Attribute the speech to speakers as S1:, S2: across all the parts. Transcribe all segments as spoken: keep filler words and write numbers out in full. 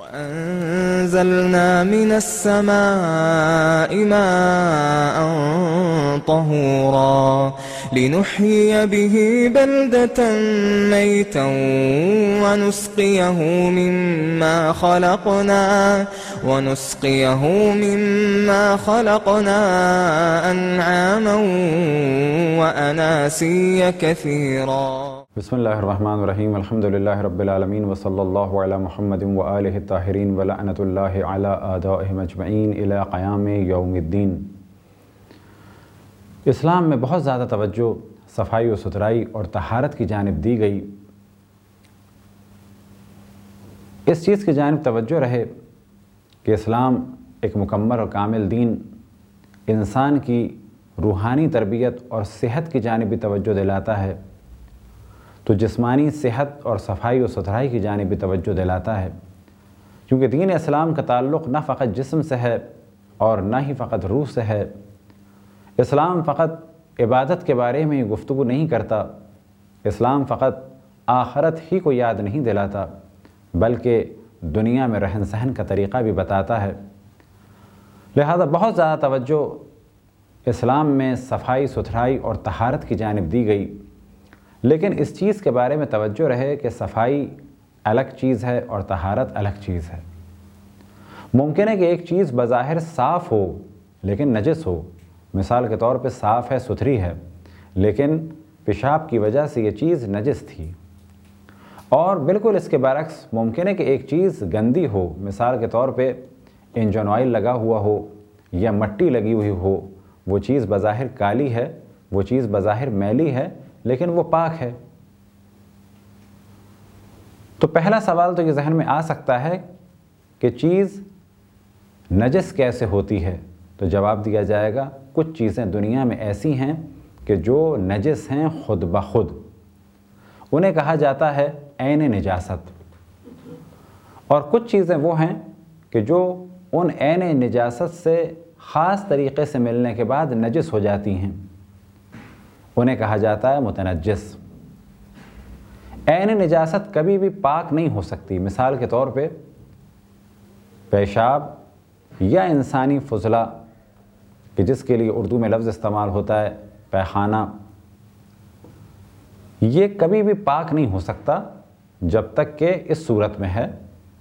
S1: وأنزلنا من السماء ماء طهورا لنحيي به بلدة ميتا ونسقيه مما خلقنا ونسقيه مما خلقنا أنعاما وأناسيا كثيرا.
S2: بسم اللہ الرحمن الرحیم. الحمد للہ رب العالمین وصلی اللہ علی محمد وآلہ الطاہرین ولعنۃ اللہ علی اعدائہم اجمعین الی قیام یوم الدین. اسلام میں بہت زیادہ توجہ صفائی و ستھرائی اور طہارت کی جانب دی گئی. اس چیز کی جانب توجہ رہے کہ اسلام ایک مکمل اور کامل دین انسان کی روحانی تربیت اور صحت کی جانب بھی توجہ دلاتا ہے، تو جسمانی صحت اور صفائی و ستھرائی کی جانب بھی توجہ دلاتا ہے، کیونکہ دین اسلام کا تعلق نہ فقط جسم سے ہے اور نہ ہی فقط روح سے ہے. اسلام فقط عبادت کے بارے میں گفتگو نہیں کرتا، اسلام فقط آخرت ہی کو یاد نہیں دلاتا بلکہ دنیا میں رہن سہن کا طریقہ بھی بتاتا ہے. لہذا بہت زیادہ توجہ اسلام میں صفائی ستھرائی اور طہارت کی جانب دی گئی، لیکن اس چیز کے بارے میں توجہ رہے کہ صفائی الگ چیز ہے اور طہارت الگ چیز ہے. ممکن ہے کہ ایک چیز بظاہر صاف ہو لیکن نجس ہو. مثال کے طور پہ صاف ہے، ستھری ہے، لیکن پیشاب کی وجہ سے یہ چیز نجس تھی. اور بالکل اس کے برعکس ممکن ہے کہ ایک چیز گندی ہو. مثال کے طور پہ انجن آئل لگا ہوا ہو یا مٹی لگی ہوئی ہو، وہ چیز بظاہر کالی ہے، وہ چیز بظاہر میلی ہے، لیکن وہ پاک ہے. تو پہلا سوال تو یہ ذہن میں آ سکتا ہے کہ چیز نجس کیسے ہوتی ہے؟ تو جواب دیا جائے گا کچھ چیزیں دنیا میں ایسی ہیں کہ جو نجس ہیں خود بخود. انہیں کہا جاتا ہے عین نجاست. اور کچھ چیزیں وہ ہیں کہ جو ان عین نجاست سے خاص طریقے سے ملنے کے بعد نجس ہو جاتی ہیں، انہیں کہا جاتا ہے متنجس. عین نجاست کبھی بھی پاک نہیں ہو سکتی. مثال کے طور پہ پیشاب یا انسانی فضلہ، کہ جس کے لیے اردو میں لفظ استعمال ہوتا ہے پیخانہ، یہ کبھی بھی پاک نہیں ہو سکتا جب تک کہ اس صورت میں ہے.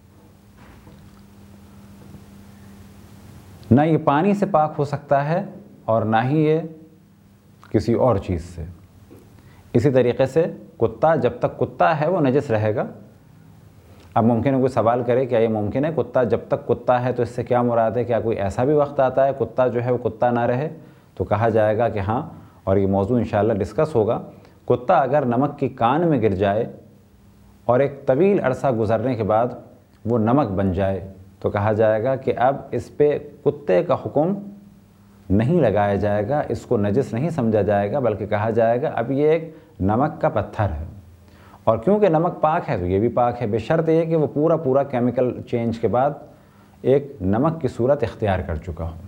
S2: نہ یہ پانی سے پاک ہو سکتا ہے اور نہ ہی یہ کسی اور چیز سے. اسی طریقے سے کتا جب تک کتا ہے وہ نجس رہے گا. اب ممکن ہے کوئی سوال کرے کیا یہ ممکن ہے کتا جب تک کتا ہے تو اس سے کیا مراد ہے؟ کیا کوئی ایسا بھی وقت آتا ہے کتا جو ہے وہ کتا نہ رہے؟ تو کہا جائے گا کہ ہاں، اور یہ موضوع انشاءاللہ ڈسکس ہوگا. کتا اگر نمک کی کان میں گر جائے اور ایک طویل عرصہ گزرنے کے بعد وہ نمک بن جائے تو کہا جائے گا کہ اب اس پہ کتے کا حکم نہیں لگایا جائے گا، اس کو نجس نہیں سمجھا جائے گا، بلکہ کہا جائے گا اب یہ ایک نمک کا پتھر ہے. اور کیونکہ نمک پاک ہے تو یہ بھی پاک ہے، بشرط یہ کہ وہ پورا پورا کیمیکل چینج کے بعد ایک نمک کی صورت اختیار کر چکا ہو.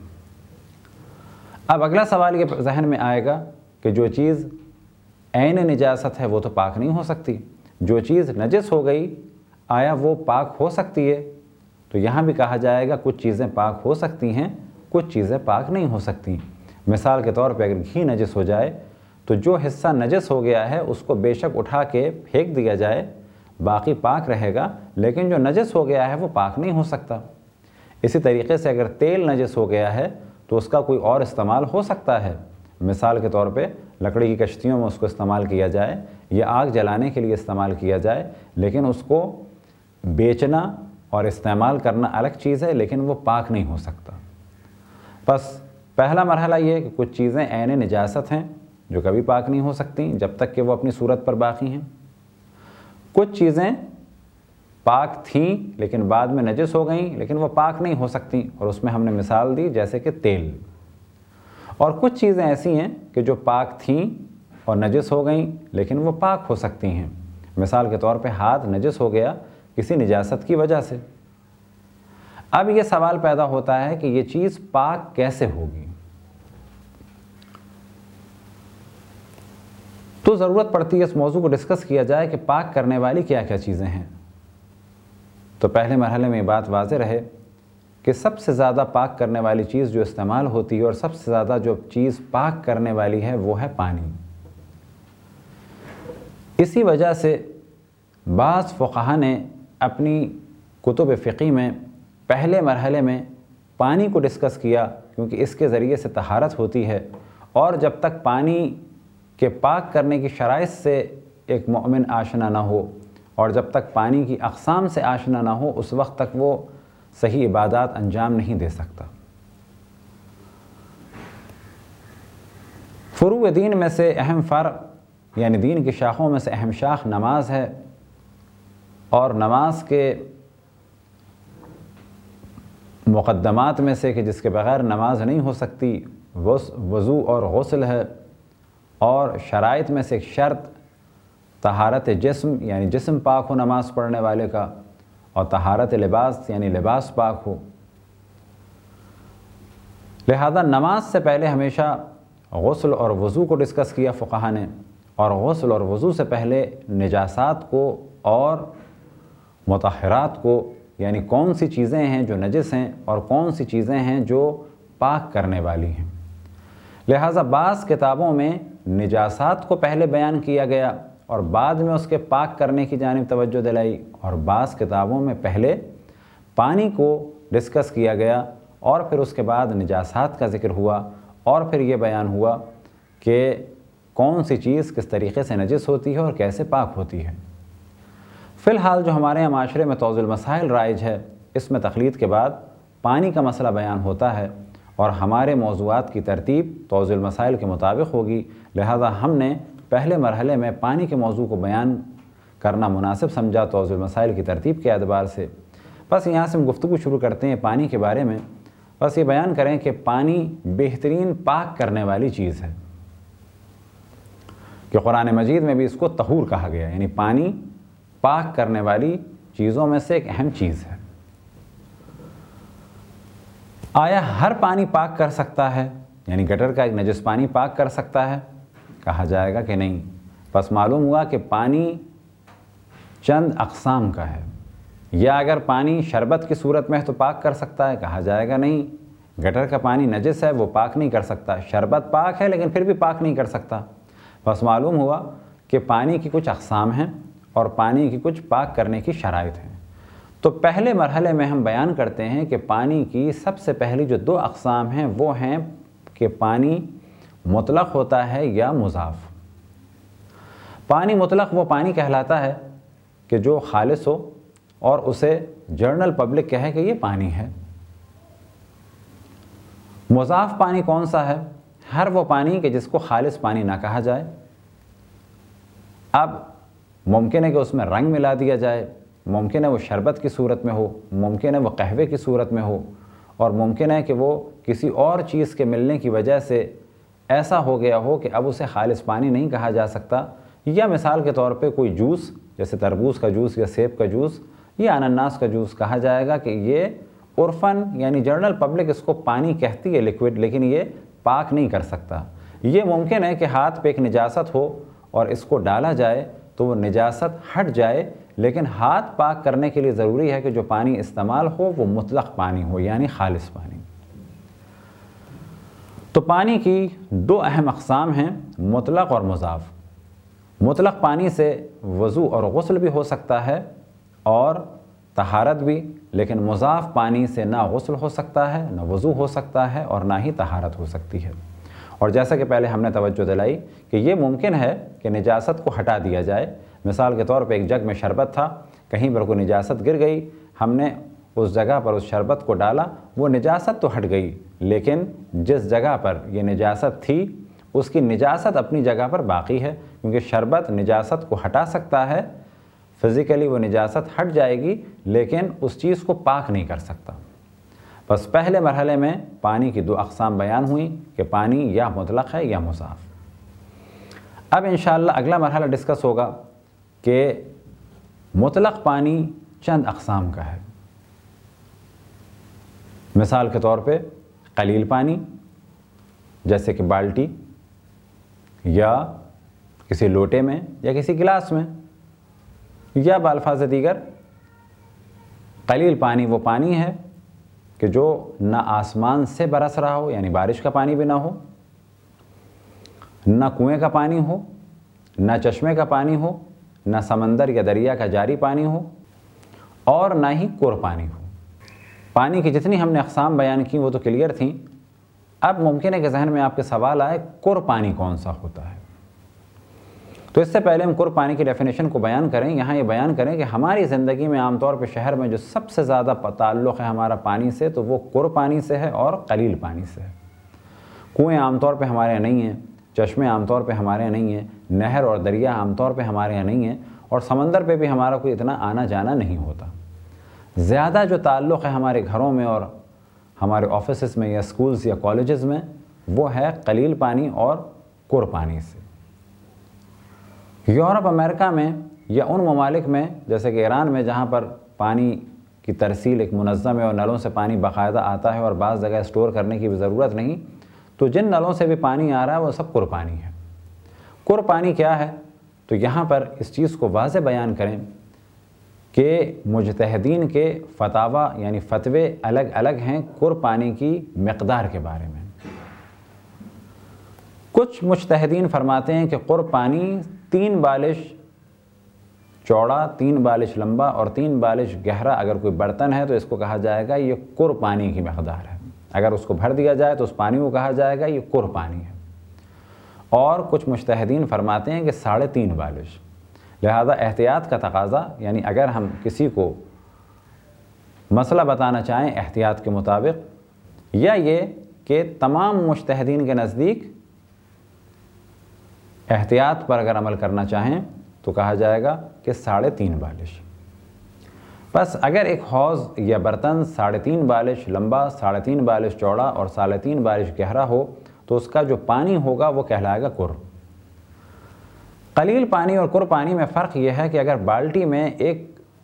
S2: اب اگلا سوال یہ ذہن میں آئے گا کہ جو چیز عین نجاست ہے وہ تو پاک نہیں ہو سکتی، جو چیز نجس ہو گئی آیا وہ پاک ہو سکتی ہے؟ تو یہاں بھی کہا جائے گا کچھ چیزیں پاک ہو سکتی ہیں، کچھ چیزیں پاک نہیں ہو سکتی. مثال کے طور پہ اگر گھی نجس ہو جائے تو جو حصہ نجس ہو گیا ہے اس کو بے شک اٹھا کے پھینک دیا جائے، باقی پاک رہے گا، لیکن جو نجس ہو گیا ہے وہ پاک نہیں ہو سکتا. اسی طریقے سے اگر تیل نجس ہو گیا ہے تو اس کا کوئی اور استعمال ہو سکتا ہے. مثال کے طور پہ لکڑی کی کشتیوں میں اس کو استعمال کیا جائے یا آگ جلانے کے لیے استعمال کیا جائے، لیکن اس کو بیچنا اور استعمال کرنا الگ چیز ہے، لیکن وہ پاک نہیں ہو سکتا. بس پہلا مرحلہ یہ ہے کہ کچھ چیزیں عین نجاست ہیں جو کبھی پاک نہیں ہو سکتی جب تک کہ وہ اپنی صورت پر باقی ہیں. کچھ چیزیں پاک تھیں لیکن بعد میں نجس ہو گئیں لیکن وہ پاک نہیں ہو سکتی، اور اس میں ہم نے مثال دی جیسے کہ تیل. اور کچھ چیزیں ایسی ہیں کہ جو پاک تھیں اور نجس ہو گئیں لیکن وہ پاک ہو سکتی ہیں. مثال کے طور پہ ہاتھ نجس ہو گیا کسی نجاست کی وجہ سے. اب یہ سوال پیدا ہوتا ہے کہ یہ چیز پاک کیسے ہوگی؟ تو ضرورت پڑتی ہے اس موضوع کو ڈسکس کیا جائے کہ پاک کرنے والی کیا کیا چیزیں ہیں. تو پہلے مرحلے میں یہ بات واضح رہے کہ سب سے زیادہ پاک کرنے والی چیز جو استعمال ہوتی ہے اور سب سے زیادہ جو چیز پاک کرنے والی ہے وہ ہے پانی۔ اسی وجہ سے بعض فقہا نے اپنی کتب فقہ میں پہلے مرحلے میں پانی کو ڈسکس کیا، کیونکہ اس کے ذریعے سے طہارت ہوتی ہے، اور جب تک پانی کے پاک کرنے کی شرائط سے ایک مومن آشنا نہ ہو اور جب تک پانی کی اقسام سے آشنا نہ ہو اس وقت تک وہ صحیح عبادات انجام نہیں دے سکتا۔ فروع دین میں سے اہم فرق، یعنی دین کی شاخوں میں سے اہم شاخ نماز ہے، اور نماز کے مقدمات میں سے کہ جس کے بغیر نماز نہیں ہو سکتی وضو اور غسل ہے، اور شرائط میں سے ایک شرط طہارت جسم، یعنی جسم پاک ہو نماز پڑھنے والے کا، اور طہارت لباس یعنی لباس پاک ہو۔ لہذا نماز سے پہلے ہمیشہ غسل اور وضو کو ڈسکس کیا فقہا نے، اور غسل اور وضو سے پہلے نجاسات کو اور مطہرات کو، یعنی کون سی چیزیں ہیں جو نجس ہیں اور کون سی چیزیں ہیں جو پاک کرنے والی ہیں۔ لہٰذا بعض کتابوں میں نجاسات کو پہلے بیان کیا گیا اور بعد میں اس کے پاک کرنے کی جانب توجہ دلائی، اور بعض کتابوں میں پہلے پانی کو ڈسکس کیا گیا اور پھر اس کے بعد نجاسات کا ذکر ہوا، اور پھر یہ بیان ہوا کہ کون سی چیز کس طریقے سے نجس ہوتی ہے اور کیسے پاک ہوتی ہے۔ فی الحال جو ہمارے یہاں معاشرے میں طوز المسائل رائج ہے، اس میں تخلیط کے بعد پانی کا مسئلہ بیان ہوتا ہے، اور ہمارے موضوعات کی ترتیب طوز المسائل کے مطابق ہوگی، لہذا ہم نے پہلے مرحلے میں پانی کے موضوع کو بیان کرنا مناسب سمجھا طوز المسائل کی ترتیب کے اعتبار سے۔ بس یہاں سے ہم گفتگو شروع کرتے ہیں پانی کے بارے میں۔ بس یہ بیان کریں کہ پانی بہترین پاک کرنے والی چیز ہے، کہ قرآن مجید میں بھی اس کو طہور کہا گیا، یعنی پانی پاک کرنے والی چیزوں میں سے ایک اہم چیز ہے۔ آیا ہر پانی پاک کر سکتا ہے، یعنی گٹر کا ایک نجس پانی پاک کر سکتا ہے؟ کہا جائے گا کہ نہیں۔ بس معلوم ہوا کہ پانی چند اقسام کا ہے، یا اگر پانی شربت کی صورت میں ہے تو پاک کر سکتا ہے؟ کہا جائے گا نہیں، گٹر کا پانی نجس ہے وہ پاک نہیں کر سکتا، شربت پاک ہے لیکن پھر بھی پاک نہیں کر سکتا۔ بس معلوم ہوا کہ پانی کی کچھ اقسام ہیں اور پانی کی کچھ پاک کرنے کی شرائط ہیں۔ تو پہلے مرحلے میں ہم بیان کرتے ہیں کہ پانی کی سب سے پہلی جو دو اقسام ہیں وہ ہیں کہ پانی مطلق ہوتا ہے یا مضاف۔ پانی مطلق وہ پانی کہلاتا ہے کہ جو خالص ہو اور اسے جنرل پبلک کہے کہ یہ پانی ہے۔ مضاف پانی کون سا ہے؟ ہر وہ پانی کہ جس کو خالص پانی نہ کہا جائے۔ اب ممکن ہے کہ اس میں رنگ ملا دیا جائے، ممکن ہے وہ شربت کی صورت میں ہو، ممکن ہے وہ قہوے کی صورت میں ہو، اور ممکن ہے کہ وہ کسی اور چیز کے ملنے کی وجہ سے ایسا ہو گیا ہو کہ اب اسے خالص پانی نہیں کہا جا سکتا۔ یا مثال کے طور پہ کوئی جوس، جیسے تربوز کا جوس یا سیب کا جوس یا انناس کا جوس، کہا جائے گا کہ یہ عرفاً یعنی جنرل پبلک اس کو پانی کہتی ہے لیکوڈ، لیکن یہ پاک نہیں کر سکتا۔ یہ ممکن ہے کہ ہاتھ پہ ایک نجاست ہو اور اس کو ڈالا جائے تو وہ نجاست ہٹ جائے، لیکن ہاتھ پاک کرنے کے لیے ضروری ہے کہ جو پانی استعمال ہو وہ مطلق پانی ہو، یعنی خالص پانی۔ تو پانی کی دو اہم اقسام ہیں، مطلق اور مضاف۔ مطلق پانی سے وضو اور غسل بھی ہو سکتا ہے اور طہارت بھی، لیکن مضاف پانی سے نہ غسل ہو سکتا ہے، نہ وضو ہو سکتا ہے، اور نہ ہی طہارت ہو سکتی ہے۔ اور جیسا کہ پہلے ہم نے توجہ دلائی کہ یہ ممکن ہے کہ نجاست کو ہٹا دیا جائے۔ مثال کے طور پہ ایک جگ میں شربت تھا، کہیں پر کوئی نجاست گر گئی، ہم نے اس جگہ پر اس شربت کو ڈالا، وہ نجاست تو ہٹ گئی، لیکن جس جگہ پر یہ نجاست تھی اس کی نجاست اپنی جگہ پر باقی ہے، کیونکہ شربت نجاست کو ہٹا سکتا ہے، فزیکلی وہ نجاست ہٹ جائے گی لیکن اس چیز کو پاک نہیں کر سکتا۔ بس پہلے مرحلے میں پانی کی دو اقسام بیان ہوئیں کہ پانی یا مطلق ہے یا مضاف۔ اب انشاءاللہ اگلا مرحلہ ڈسکس ہوگا کہ مطلق پانی چند اقسام کا ہے۔ مثال کے طور پہ قلیل پانی، جیسے کہ بالٹی یا کسی لوٹے میں یا کسی گلاس میں، یا بالفاظ دیگر قلیل پانی وہ پانی ہے کہ جو نہ آسمان سے برس رہا ہو، یعنی بارش کا پانی بھی نہ ہو، نہ کنویں کا پانی ہو، نہ چشمے کا پانی ہو، نہ سمندر یا دریا کا جاری پانی ہو، اور نہ ہی کور پانی ہو۔ پانی کی جتنی ہم نے اقسام بیان کی وہ تو کلیئر تھیں۔ اب ممکن ہے کہ ذہن میں آپ کے سوال آئے کور پانی کون سا ہوتا ہے؟ تو اس سے پہلے ہم کور پانی کی ڈیفینیشن کو بیان کریں، یہاں یہ بیان کریں کہ ہماری زندگی میں عام طور پہ شہر میں جو سب سے زیادہ تعلق ہے ہمارا پانی سے تو وہ کور پانی سے ہے اور قلیل پانی سے ہے۔ کنویں عام طور پہ ہمارے یہاں نہیں ہیں، چشمے عام طور پہ ہمارے یہاں نہیں ہیں، نہر اور دریا عام طور پہ ہمارے یہاں نہیں ہیں، اور سمندر پہ بھی ہمارا کوئی اتنا آنا جانا نہیں ہوتا۔ زیادہ جو تعلق ہے ہمارے گھروں میں اور ہمارے آفیسز میں یا اسکولز یا کالجز میں وہ ہے قلیل پانی اور کور پانی سے۔ یورپ امریکہ میں یا ان ممالک میں جیسے کہ ایران میں جہاں پر پانی کی ترسیل ایک منظم ہے اور نلوں سے پانی باقاعدہ آتا ہے اور بعض جگہ اسٹور کرنے کی بھی ضرورت نہیں، تو جن نلوں سے بھی پانی آ رہا ہے وہ سب کور پانی ہے۔ کور پانی کیا ہے؟ تو یہاں پر اس چیز کو واضح بیان کریں کہ مجتہدین کے فتاوی یعنی فتوے الگ الگ ہیں کور پانی کی مقدار کے بارے میں۔ کچھ مجتہدین فرماتے ہیں کہ کور پانی تین بالش چوڑا، تین بالش لمبا اور تین بالش گہرا اگر کوئی برتن ہے تو اس کو کہا جائے گا یہ کور پانی کی مقدار ہے۔ اگر اس کو بھر دیا جائے تو اس پانی کو کہا جائے گا یہ کور پانی ہے۔ اور کچھ مجتہدین فرماتے ہیں کہ ساڑھے تین بالش، لہذا احتیاط کا تقاضا، یعنی اگر ہم کسی کو مسئلہ بتانا چاہیں احتیاط کے مطابق، یا یہ کہ تمام مجتہدین کے نزدیک احتیاط پر اگر عمل کرنا چاہیں تو کہا جائے گا کہ ساڑھے تین بالش۔ بس اگر ایک حوض یا برتن ساڑھے تین بالش لمبا، ساڑھے تین بالش چوڑا اور ساڑھے تین بالش گہرا ہو تو اس کا جو پانی ہوگا وہ کہلائے گا کور۔ قلیل پانی اور کور پانی میں فرق یہ ہے کہ اگر بالٹی میں ایک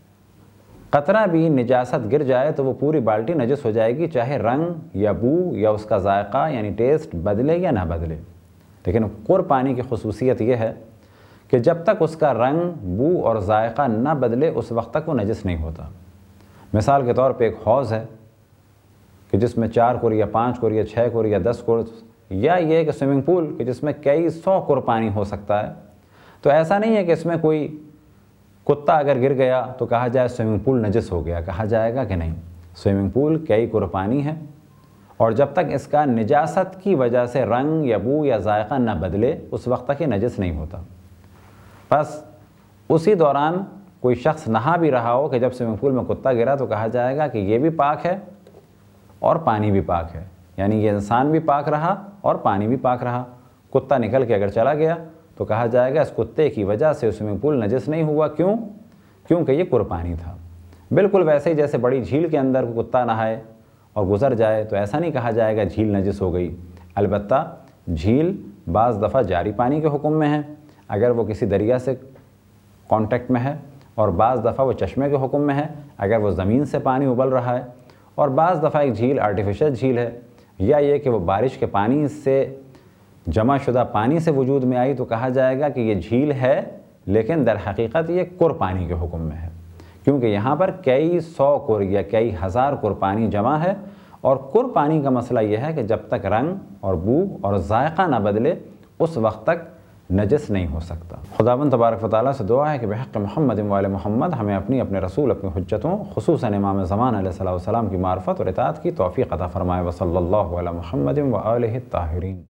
S2: قطرہ بھی نجاست گر جائے تو وہ پوری بالٹی نجس ہو جائے گی، چاہے رنگ یا بو یا اس کا ذائقہ یعنی ٹیسٹ بدلے یا نہ بدلے۔ لیکن کور پانی کی خصوصیت یہ ہے کہ جب تک اس کا رنگ، بو اور ذائقہ نہ بدلے اس وقت تک وہ نجس نہیں ہوتا۔ مثال کے طور پہ ایک حوض ہے کہ جس میں چار کور یا پانچ کور یا چھ کور یا دس کور، یا یہ کہ سوئمنگ پول کہ جس میں کئی سو کور پانی ہو سکتا ہے، تو ایسا نہیں ہے کہ اس میں کوئی کتا اگر گر گیا تو کہا جائے سوئمنگ پول نجس ہو گیا، کہا جائے گا کہ نہیں، سوئمنگ پول کئی کور پانی ہے اور جب تک اس کا نجاست کی وجہ سے رنگ یا بو یا ذائقہ نہ بدلے اس وقت تک یہ نجس نہیں ہوتا۔ بس اسی دوران کوئی شخص نہا بھی رہا ہو کہ جب سوئمنگ پول میں کتا گرا تو کہا جائے گا کہ یہ بھی پاک ہے اور پانی بھی پاک ہے، یعنی یہ انسان بھی پاک رہا اور پانی بھی پاک رہا۔ کتا نکل کے اگر چلا گیا تو کہا جائے گا اس کتے کی وجہ سے سوئمنگ پول نجس نہیں ہوا، کیوں؟ کیونکہ یہ کور پانی تھا۔ بالکل ویسے ہی جیسے بڑی جھیل کے اندر کتا نہائے اور گزر جائے تو ایسا نہیں کہا جائے گا جھیل نجس ہو گئی۔ البتہ جھیل بعض دفعہ جاری پانی کے حکم میں ہے اگر وہ کسی دریا سے کانٹیکٹ میں ہے، اور بعض دفعہ وہ چشمے کے حکم میں ہے اگر وہ زمین سے پانی ابل رہا ہے، اور بعض دفعہ ایک جھیل آرٹیفیشل جھیل ہے، یا یہ کہ وہ بارش کے پانی سے جمع شدہ پانی سے وجود میں آئی تو کہا جائے گا کہ یہ جھیل ہے لیکن در حقیقت یہ کور پانی کے حکم میں ہے، کیونکہ یہاں پر کئی سو کور یا کئی ہزار کور پانی جمع ہے، اور کور پانی کا مسئلہ یہ ہے کہ جب تک رنگ اور بو اور ذائقہ نہ بدلے اس وقت تک نجس نہیں ہو سکتا۔ خداوند تبارک و تعالیٰ سے دعا ہے کہ بحق محمد و آل محمد ہمیں اپنی اپنے رسول اپنی حجتوں خصوصاً امام زمان علیہ الصلوۃ والسلام کی معرفت اور اطاعت کی توفیق عطا فرمائے۔ وصلی اللہ علی محمد و آلہ الطاہرین۔